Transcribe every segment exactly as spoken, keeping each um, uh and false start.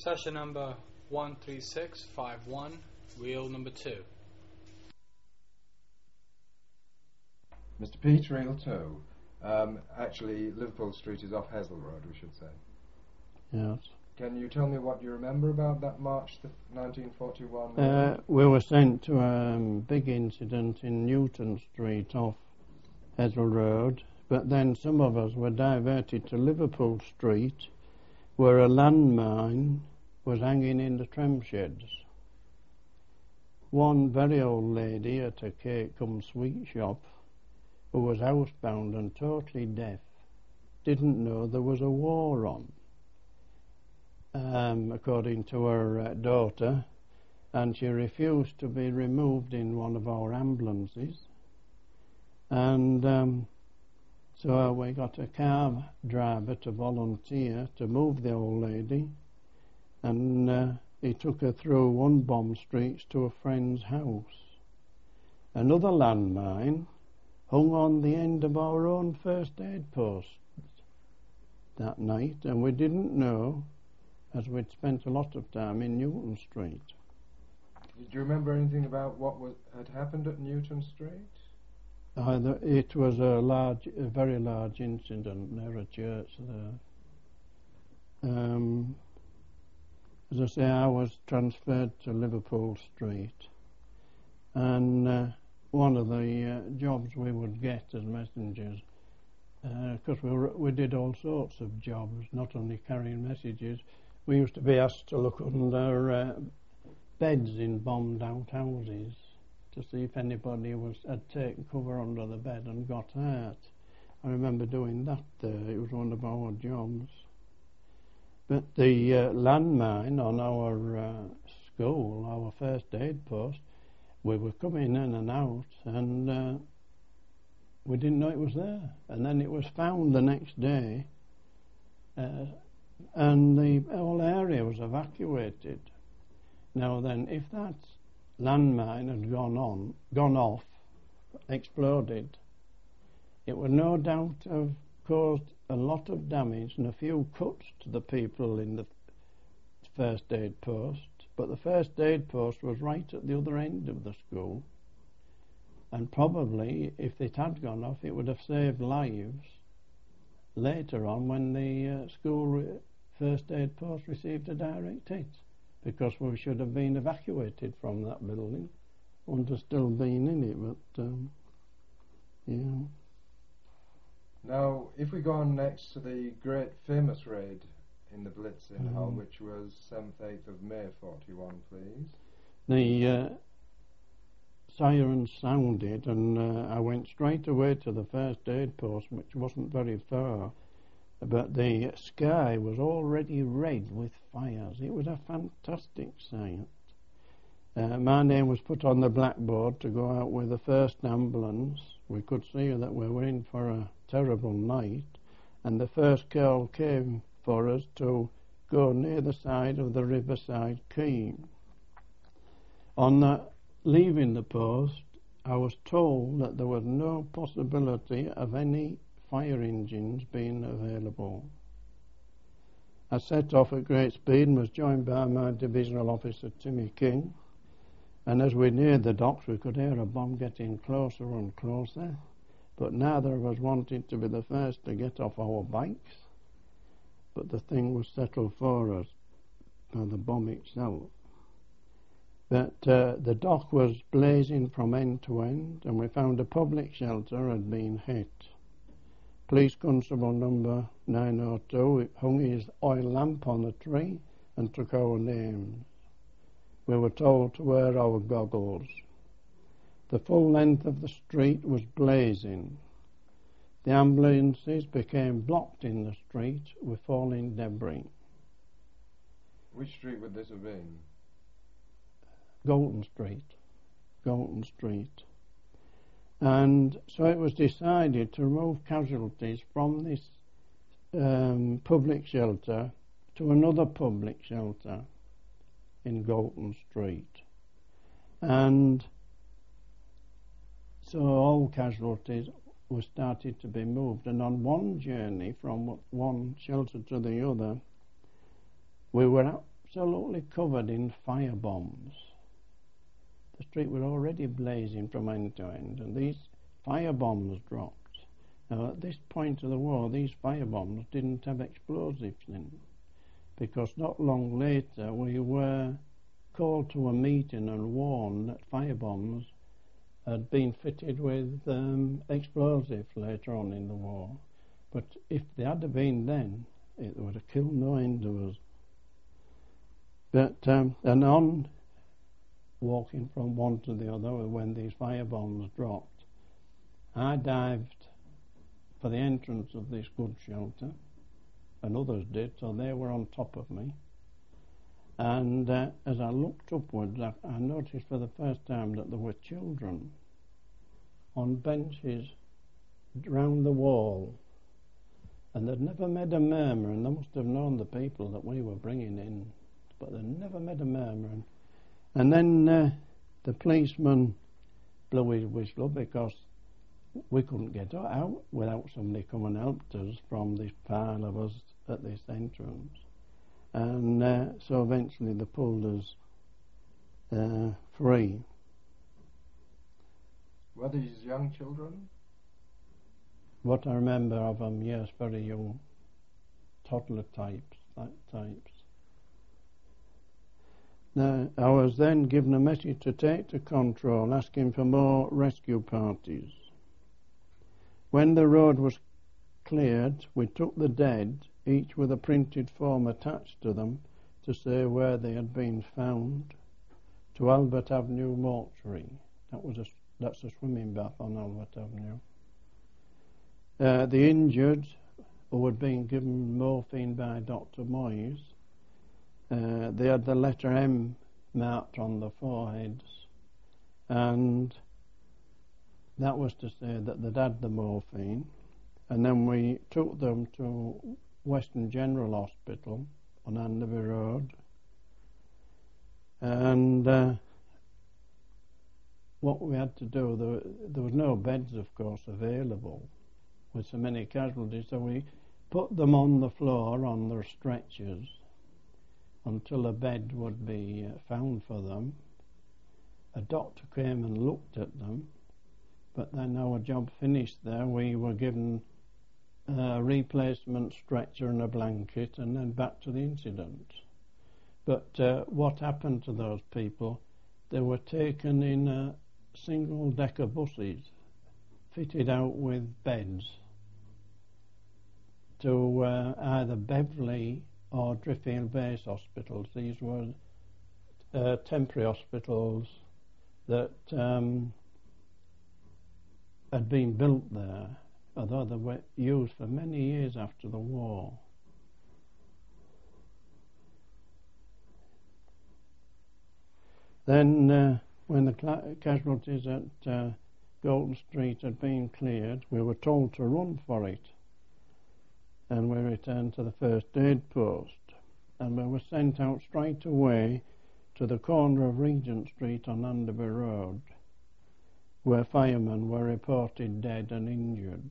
Session number one three six five one, reel number two. Mister Pete, reel two. Um, actually, Liverpool Street is off Hesel Road, we should say. Yes. Can you tell me what you remember about that March the nineteen forty-one? Uh, we were sent to a um, big incident in Newton Street off Hesel Road, but then some of us were diverted to Liverpool Street, where a landmine was hanging in the tram sheds. One very old lady at a cake cum sweet shop, who was housebound and totally deaf, didn't know there was a war on, um, according to her uh, daughter, and she refused to be removed in one of our ambulances. And um, so we got a car driver to volunteer to move the old lady, and uh, he took her through one bomb streets to a friend's house. Another landmine hung on the end of our own first aid post that night, and we didn't know, as we'd spent a lot of time in Newton Street. Do you remember anything about what was, had happened at Newton Street? Either it was a large, a very large incident near a church there. Um, as I say, I was transferred to Liverpool Street, and uh, one of the uh, jobs we would get as messengers, because uh, we, were, we did all sorts of jobs, not only carrying messages. We used to be asked to look under uh, beds in bombed out houses to see if anybody was had taken cover under the bed and got hurt. I remember doing that there. It was one of our jobs. But the uh, landmine on our uh, school, our first aid post, we were coming in and out, and uh, we didn't know it was there. And then it was found the next day, uh, and the whole area was evacuated. Now then, if that landmine had gone on, gone off, exploded, it would no doubt have caused a lot of damage and a few cuts to the people in the first aid post. But the first aid post was right at the other end of the school, and probably if it had gone off, it would have saved lives later on when the uh, school re- first aid post received a direct hit, because we should have been evacuated from that building. Wouldn't have still been in it, but um, yeah. Now, if we go on next to the great famous raid in the Blitz in Mm. Hull, which was seventh, eighth of May forty-one, please. The uh, siren sounded, and uh, I went straight away to the first aid post, which wasn't very far, but the sky was already red with fires. It was a fantastic sight. Uh, my name was put on the blackboard to go out with the first ambulance. We could see that we were in for a terrible night, and the first call came for us to go near the side of the Riverside Quay. On the, leaving the post, I was told that there was no possibility of any fire engines being available. I set off at great speed and was joined by my divisional officer, Timmy King, and as we neared the docks we could hear a bomb getting closer and closer, but neither of us wanted to be the first to get off our bikes. But the thing was settled for us by the bomb itself. But uh, the dock was blazing from end to end, and we found a public shelter had been hit. Police constable number nine oh two hung his oil lamp on a tree and took our names. We were told to wear our goggles. The full length of the street was blazing. The ambulances became blocked in the street with falling debris. Which street would this have been? Galton Street. Galton Street. And so it was decided to remove casualties from this um, public shelter to another public shelter in Galton Street. And so all casualties were started to be moved, and on one journey from one shelter to the other, we were absolutely covered in fire bombs. The street was already blazing from end to end, and these fire bombs dropped. Now, at this point of the war, these fire bombs didn't have explosives in, because not long later we were called to a meeting and warned that fire bombs had been fitted with um, explosives later on in the war. But if they had been then, it would have killed no end of us. But, um, and on walking from one to the other when these fire bombs dropped, I dived for the entrance of this good shelter, and others did, so they were on top of me. And uh, as I looked upwards, I, I noticed for the first time that there were children on benches round the wall, and they'd never made a murmur, and they must have known the people that we were bringing in, but they never made a murmur. And, and then uh, the policeman blew his whistle because we couldn't get out without somebody coming and helped us from this pile of us at this entrance. And uh, so eventually they pulled us uh, free. Were these young children? What I remember of them, yes, very young, toddler types, that types. Now, I was then given a message to take to control, asking for more rescue parties. When the road was cleared, we took the dead, each with a printed form attached to them to say where they had been found, to Albert Avenue Mortuary. That was a, that's a swimming bath on Albert Avenue. Uh, the injured, who had been given morphine by Doctor Moyes, uh, they had the letter M marked on the foreheads, and that was to say that they'd had the morphine. And then we took them to Western General Hospital on Anderby Road, and uh, what we had to do, there, there was no beds, of course, available with so many casualties, so we put them on the floor on their stretchers until a bed would be uh, found for them. A doctor came and looked at them, but then our job finished there. We were given a replacement stretcher and a blanket, and then back to the incident. But uh, what happened to those people? They were taken in uh, single-decker buses fitted out with beds to uh, either Beverley or Driffield Base hospitals. These were uh, temporary hospitals that um, had been built there, although they were used for many years after the war. Then, uh, when the cla- casualties at uh, Golden Street had been cleared, we were told to run for it, and we returned to the first aid post, and we were sent out straight away to the corner of Regent Street on Anderby Road, where firemen were reported dead and injured.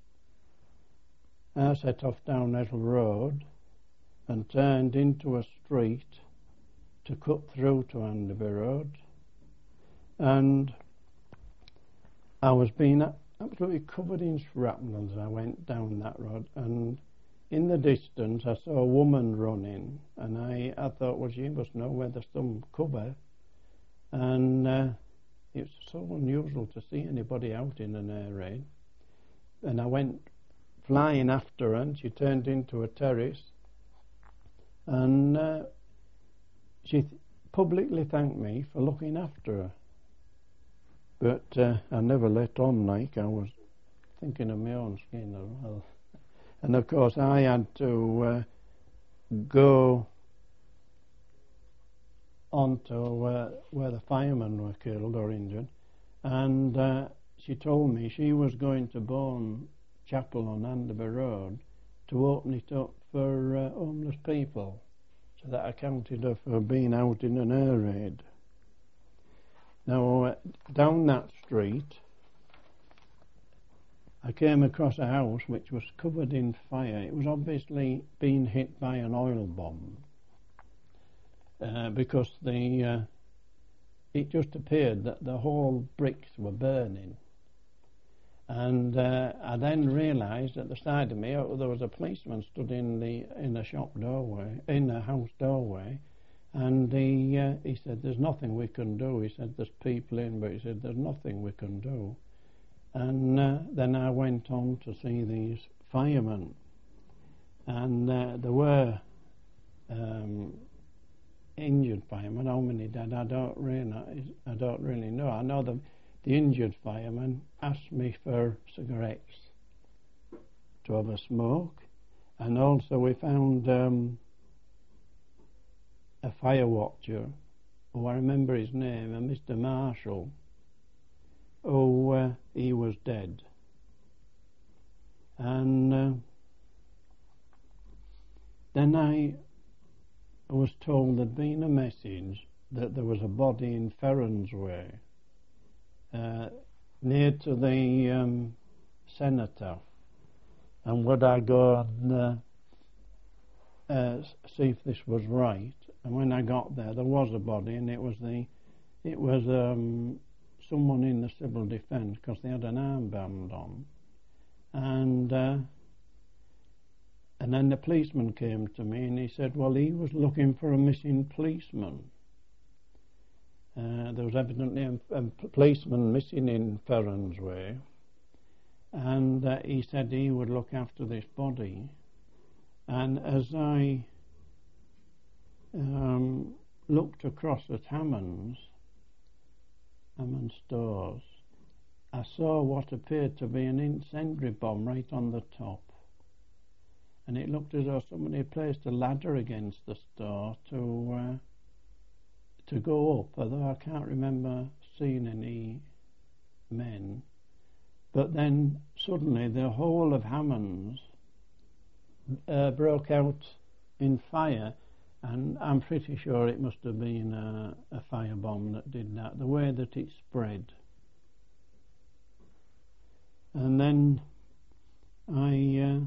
I set off down Ethel Road and turned into a street to cut through to Anderby Road, and I was being absolutely covered in shrapnel as I went down that road, and in the distance I saw a woman running, and I, I thought, well, she must know where there's some cover, and uh, it's so unusual to see anybody out in an air raid. And I went flying after her, and she turned into a terrace, and uh, she th- publicly thanked me for looking after her. But uh, I never let on like I was thinking of my own skin as well. And of course I had to uh, go on to uh, where the firemen were killed or injured, and uh, she told me she was going to Bourne Chapel on Anderby Road to open it up for uh, homeless people, so that accounted her for being out in an air raid. Now, uh, down that street, I came across a house which was covered in fire. It was obviously being hit by an oil bomb. uh, because the uh, it just appeared that the whole bricks were burning. And uh, I then realised at the side of me oh, there was a policeman stood in the in a shop doorway, in a house doorway, and he uh, he said, "There's nothing we can do." He said, "There's people in," but he said, "There's nothing we can do." And uh, then I went on to see these firemen, and uh, there were um, injured firemen. How many dead? I don't really, I don't really know. I know the the injured fireman asked me for cigarettes to have a smoke, and also we found um, a fire watcher, who I remember his name, a Mister Marshall, who uh, he was dead. And uh, then I was told there'd been a message that there was a body in Ferrans Way, uh, near to the um, cenotaph, and would I go and uh, uh, see if this was right? And when I got there, there was a body, and it was the it was um, someone in the civil defence, because they had an armband on, and uh, and then the policeman came to me and he said, well, he was looking for a missing policeman. Uh, there was evidently a, a policeman missing in Ferrans Way, and uh, he said he would look after this body. And as I um, looked across at Hammond's, Hammond Stores, I saw what appeared to be an incendiary bomb right on the top. And it looked as though somebody had placed a ladder against the store to uh, to go up, although I can't remember seeing any men. But then suddenly the whole of Hammond's uh, broke out in fire, and I'm pretty sure it must have been a, a firebomb that did that, the way that it spread. And then I uh,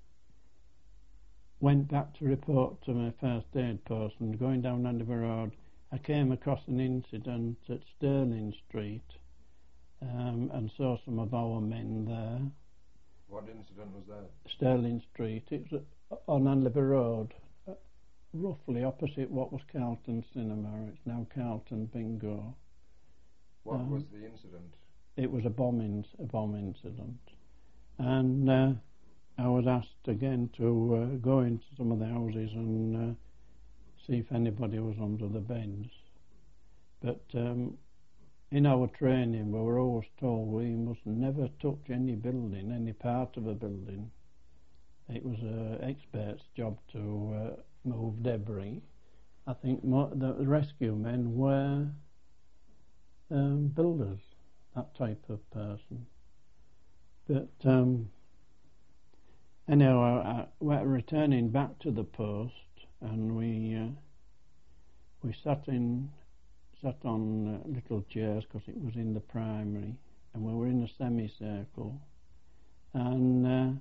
went back to report to my first aid post, and going down Andover Road, I came across an incident at Stirling Street, um, and saw some of our men there. What incident was that? Stirling Street. It was on Andover Road, uh, roughly opposite what was Carlton Cinema. It's now Carlton Bingo. What um, was the incident? It was a bomb, in, a bomb incident. And uh, I was asked again to uh, go into some of the houses and uh, see if anybody was under the beds. But um, in our training we were always told we must never touch any building, any part of a building. It was an expert's job to uh, move debris. I think mo- the rescue men were um, builders, that type of person. But um, anyhow, I, I, we're returning back to the post, and we uh, we sat in sat on uh, little chairs because it was in the primary, and we were in a semicircle, and uh,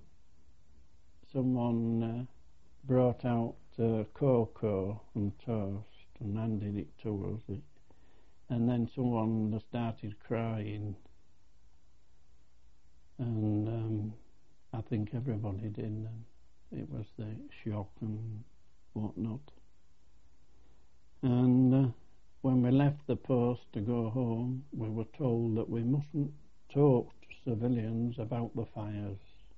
someone uh, brought out uh, cocoa and toast and handed it to us, and then someone started crying, and um, I think everybody did, and it was the shock and whatnot. And uh, when we left the post to go home, we were told that we mustn't talk to civilians about the fires.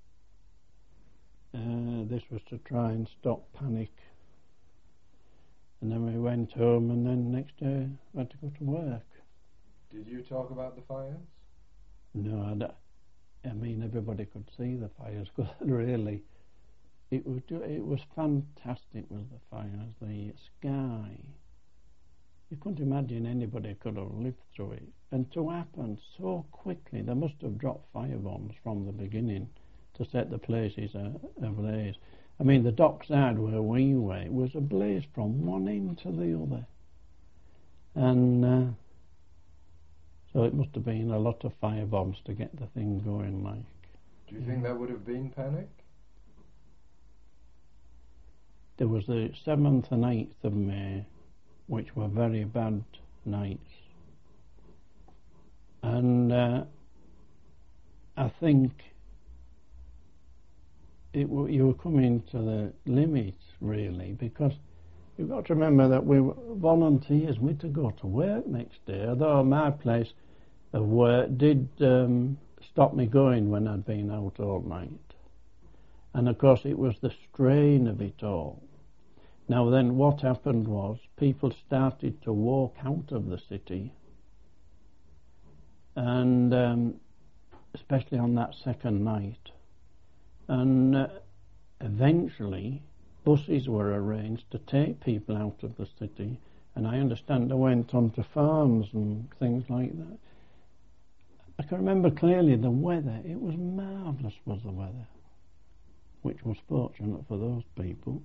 Uh, this was to try and stop panic. And then we went home, and then next day we had to go to work. Did you talk about the fires? No, I, d- I mean everybody could see the fires, because really it was it was fantastic with the fires. The sky, you couldn't imagine anybody could have lived through it, and to happen so quickly. They must have dropped firebombs from the beginning to set the places uh, ablaze. I mean, the dockside where we were was ablaze from one end to the other, and uh, so it must have been a lot of firebombs to get the thing going. Like, do you think there would have been panic? There was the seventh and eighth of May. which were very bad nights. And uh, I think it w- you were coming to the limit, really, because you've got to remember that we were volunteers. We had to go to work next day, although my place of work did um, stop me going when I'd been out all night. And of course it was the strain of it all. Now then, what happened was people started to walk out of the city, and um, especially on that second night, and uh, eventually buses were arranged to take people out of the city, and I understand they went onto farms and things like that. I can remember clearly the weather. It was marvellous, was the weather, which was fortunate for those people.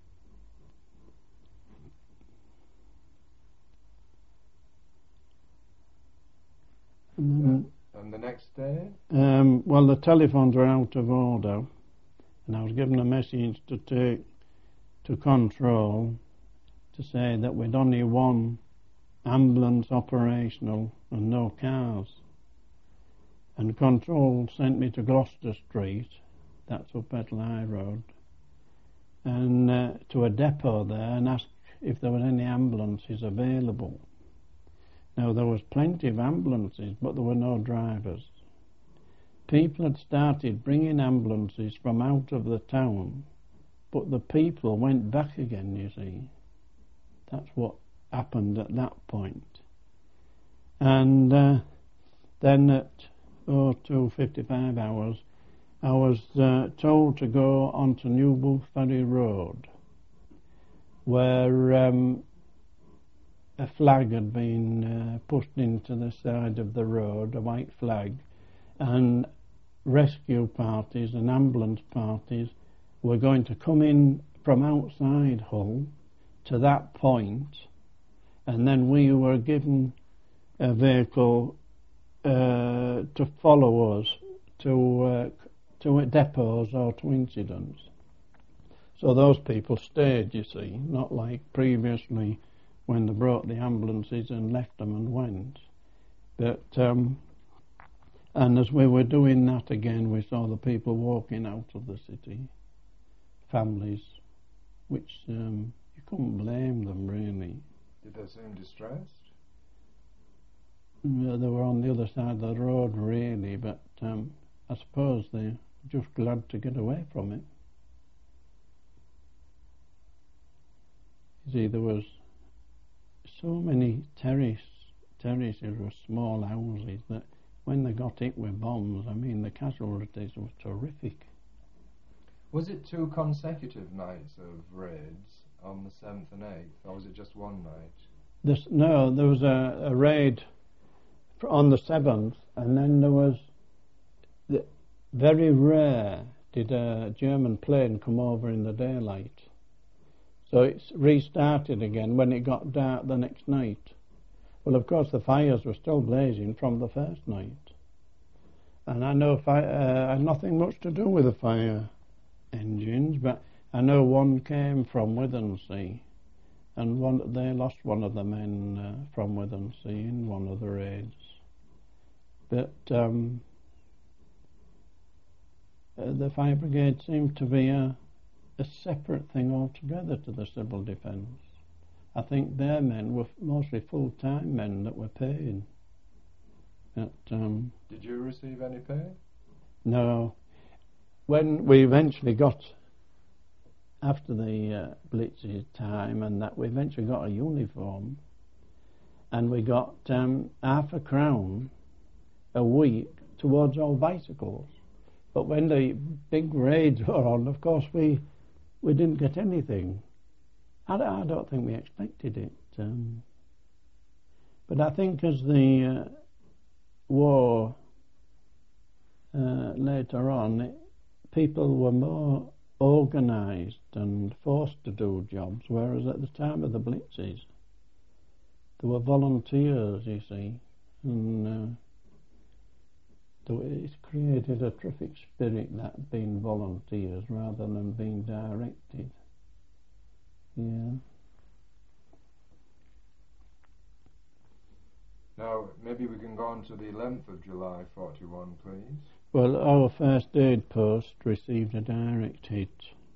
And, and the next day? Um, well, the telephones were out of order, and I was given a message to take to control to say that we'd only one ambulance operational and no cars. And control sent me to Gloucester Street, that's up Ettle High Road, and uh, to a depot there, and asked if there were any ambulances available. Now, there was plenty of ambulances, but there were no drivers. People had started bringing ambulances from out of the town, but the people went back again, you see. That's what happened at that point. And uh, then at oh, two fifty-five hours, I was uh, told to go onto Newbull Ferry Road, where um, a flag had been uh, pushed into the side of the road, a white flag, and rescue parties and ambulance parties were going to come in from outside Hull to that point, and then we were given a vehicle uh, to follow us to uh, to depots or to incidents. So those people stayed, you see, not like previously when they brought the ambulances and left them and went. But um, and as we were doing that again, we saw the people walking out of the city, families, which um, you couldn't blame them really. Did they seem distressed? Yeah, they were on the other side of the road really, but um, I suppose they're just glad to get away from it. You see, there was so many terrace, terraces with small houses that when they got hit with bombs, I mean, the casualties were terrific. Was it two consecutive nights of raids on the seventh and eighth, or was it just one night? This, no, there was a, a raid on the seventh, and then there was the, very rare did a German plane come over in the daylight. So it's restarted again when it got dark the next night. Well, of course, the fires were still blazing from the first night. And I know fi- uh, I had nothing much to do with the fire engines, but I know one came from Withensea, and one they lost one of the men uh, from Withensea in one of the raids. But um, uh, the fire brigade seemed to be a a separate thing altogether to the civil defence. I think their men were mostly full-time men that were paid. But, um, Did you receive any pay? no. When we eventually got, after the uh, Blitz's time and that, we eventually got a uniform, and we got um, half a crown a week towards our bicycles. But when the big raids were on, of course, we we didn't get anything. I, I don't think we expected it. Um, but I think as the uh, war uh, later on, it, people were more organised and forced to do jobs, whereas at the time of the Blitzes, there were volunteers, you see, and uh, it's created a terrific spirit, that being volunteers rather than being directed. Yeah. on to the eleventh of July forty-one, please. Well, our first aid post received a direct hit.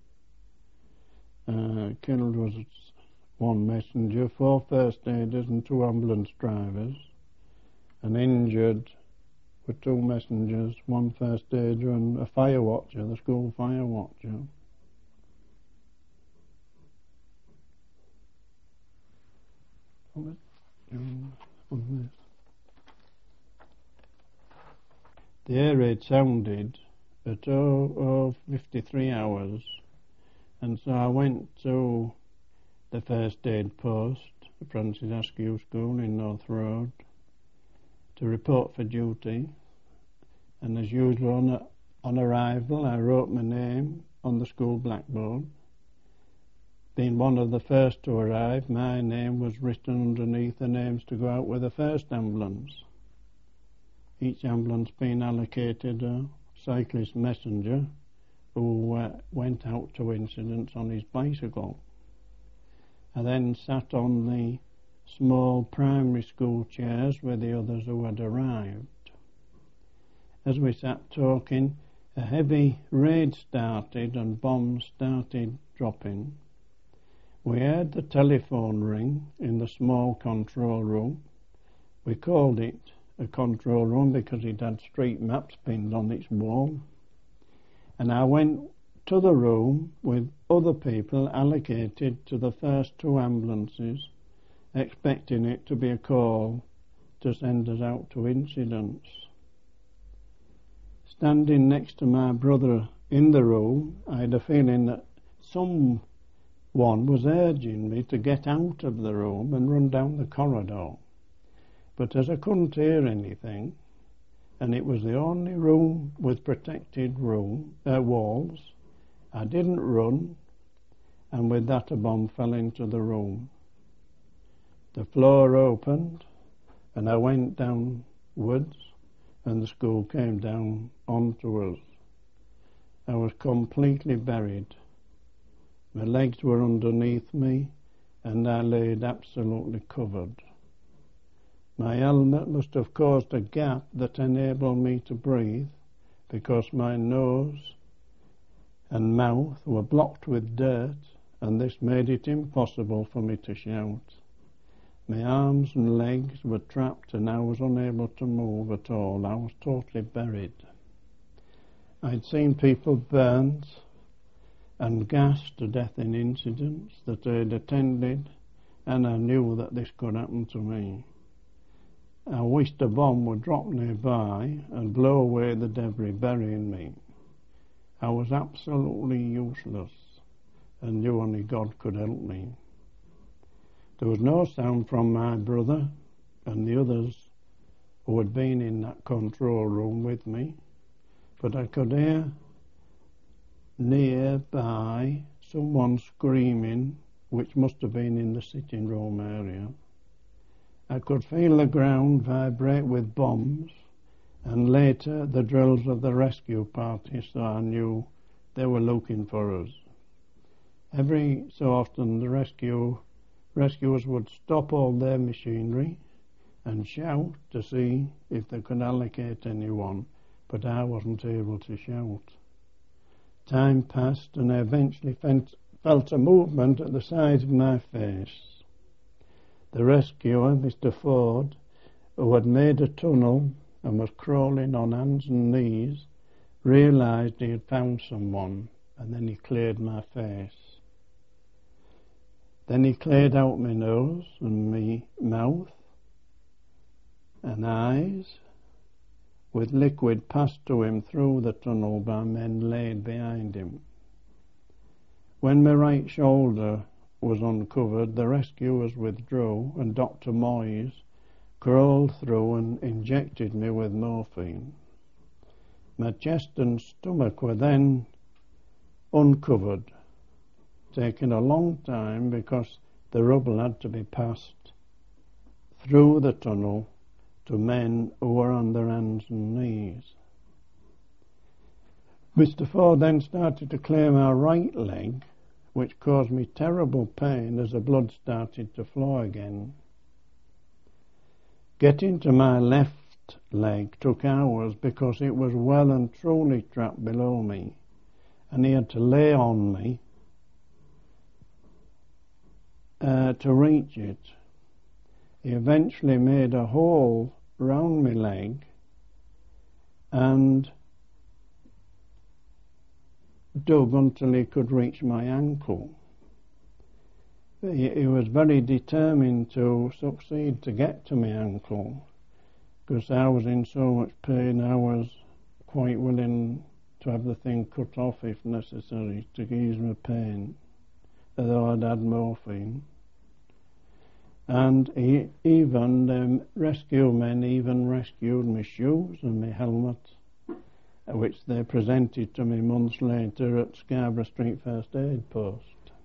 Uh, killed was one messenger, four first aiders and two ambulance drivers, and injured were two messengers, one first aider and a fire watcher, the school fire watcher. The air raid sounded at oh, oh, fifty-three hours, and so I went to the first aid post, Francis Askew School in North Road, to report for duty. And as usual, on, on arrival, I wrote my name on the school blackboard. Being one of the first to arrive, my name was written underneath the names to go out with the first ambulance. Each ambulance being allocated a cyclist messenger who uh, went out to incidents on his bicycle. I then sat on the small primary school chairs with the others who had arrived. As we sat talking, a heavy raid started and bombs started dropping. We heard the telephone ring in the small control room. We called it a control room because it had street maps pinned on its wall. And I went to the room with other people allocated to the first two ambulances, expecting it to be a call to send us out to incidents. Standing next to my brother in the room, I had a feeling that someone was urging me to get out of the room and run down the corridor. But as I couldn't hear anything, and it was the only room with protected room uh, walls, I didn't run, and with that a bomb fell into the room. The floor opened, and I went downwards, and the school came down onto us. I was completely buried. My legs were underneath me, and I laid absolutely covered. My helmet must have caused a gap that enabled me to breathe, because my nose and mouth were blocked with dirt, and this made it impossible for me to shout. My arms and legs were trapped, and I was unable to move at all. I was totally buried. I'd seen people burnt and gassed to death in incidents that I'd attended, and I knew that this could happen to me. I wished a bomb would drop nearby and blow away the debris, burying me. I was absolutely useless, and knew only God could help me. There was no sound from my brother and the others who had been in that control room with me, but I could hear nearby someone screaming, which must have been in the sitting room area. I could feel the ground vibrate with bombs, and later the drills of the rescue party, so I knew they were looking for us. Every so often the rescue rescuers would stop all their machinery and shout to see if they could allocate anyone, but I wasn't able to shout. Time passed, and I eventually felt a movement at the side of my face. The rescuer, Mister Ford, who had made a tunnel and was crawling on hands and knees, realised he had found someone, and then he cleared my face. Then he cleared out my nose and my mouth and eyes, with liquid passed to him through the tunnel by men laid behind him. When my right shoulder was uncovered, the rescuers withdrew, and Doctor Moyes crawled through and injected me with morphine. My chest and stomach were then uncovered, taking a long time because the rubble had to be passed through the tunnel to men who were on their hands and knees. Mister Ford then started to clear my right leg, which caused me terrible pain as the blood started to flow again. Getting to my left leg took hours because it was well and truly trapped below me, and he had to lay on me uh, to reach it. He eventually made a hole round my leg and dug until he could reach my ankle. He, he was very determined to succeed to get to my ankle, because I was in so much pain I was quite willing to have the thing cut off if necessary to ease my pain, although I'd had morphine. And he, even the rescue men even rescued my shoes and my helmet, which they presented to me months later at Scarborough Street First Aid Post.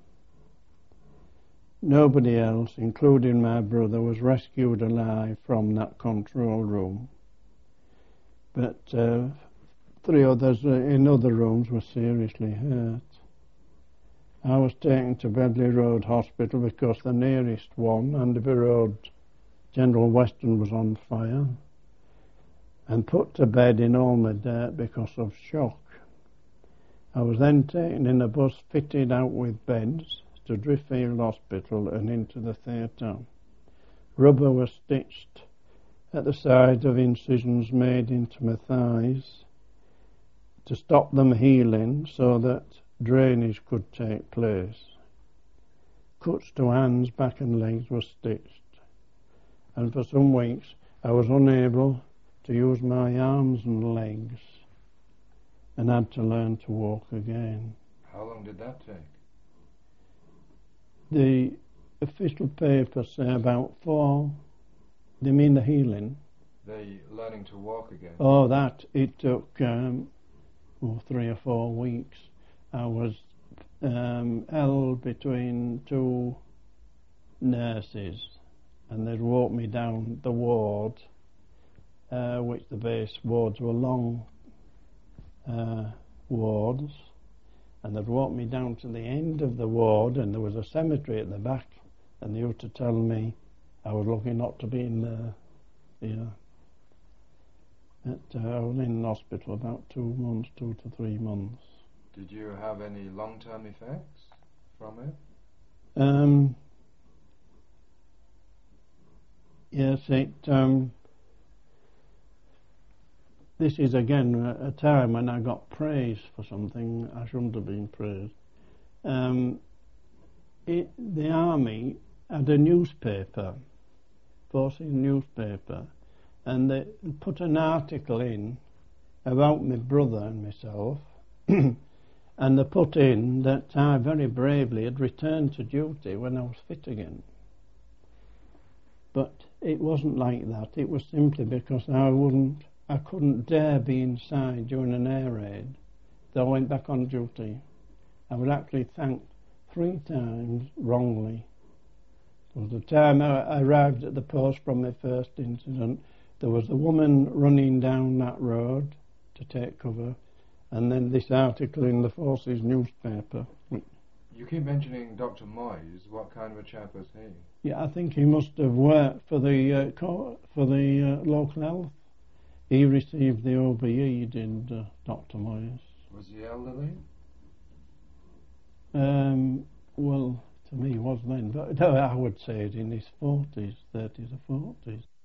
Nobody else, including my brother, was rescued alive from that control room. But uh, three others in other rooms were seriously hurt. I was taken to Bedley Road Hospital because the nearest one, Andover Road, General Weston, was on fire, and put to bed in all my dirt because of shock. I was then taken in a bus fitted out with beds to Driffield Hospital and into the theatre. Rubber was stitched at the side of incisions made into my thighs to stop them healing so that drainage could take place. Cuts to hands, back and legs were stitched, and for some weeks I was unable to use my arms and legs and had to learn to walk again. How long did that take? The official papers say about four. They mean the healing? The learning to walk again? Oh, that. It took um, oh, three or four weeks. I was um, held between two nurses, and they'd walk me down the ward, uh, which the base wards were long uh, wards, and they'd walk me down to the end of the ward, and there was a cemetery at the back, and they used to tell me I was lucky not to be in there, you know. But, uh, I was in hospital about two months, two to three months. Did you have any long-term effects from it? Um, yes, it. Um, this is again a, a time when I got praise for something I shouldn't have been praised. Um, it, the army had a newspaper, forces newspaper, and they put an article in about my brother and myself. And they put in that I very bravely had returned to duty when I was fit again. But it wasn't like that. It was simply because I wouldn't, I couldn't dare be inside during an air raid. So I went back on duty. I was actually thanked three times wrongly. There was the time I arrived at the post from my first incident, there was a woman running down that road to take cover, and then this article in the Forces newspaper. You keep mentioning Doctor Moyes. What kind of a chap was he? Yeah, I think he must have worked for the uh, co- for the uh, local health. He received the O B E, did uh, Doctor Moyes. Was he elderly? Um, well, to me he was then, but no, I would say it in his forties, thirties or forties.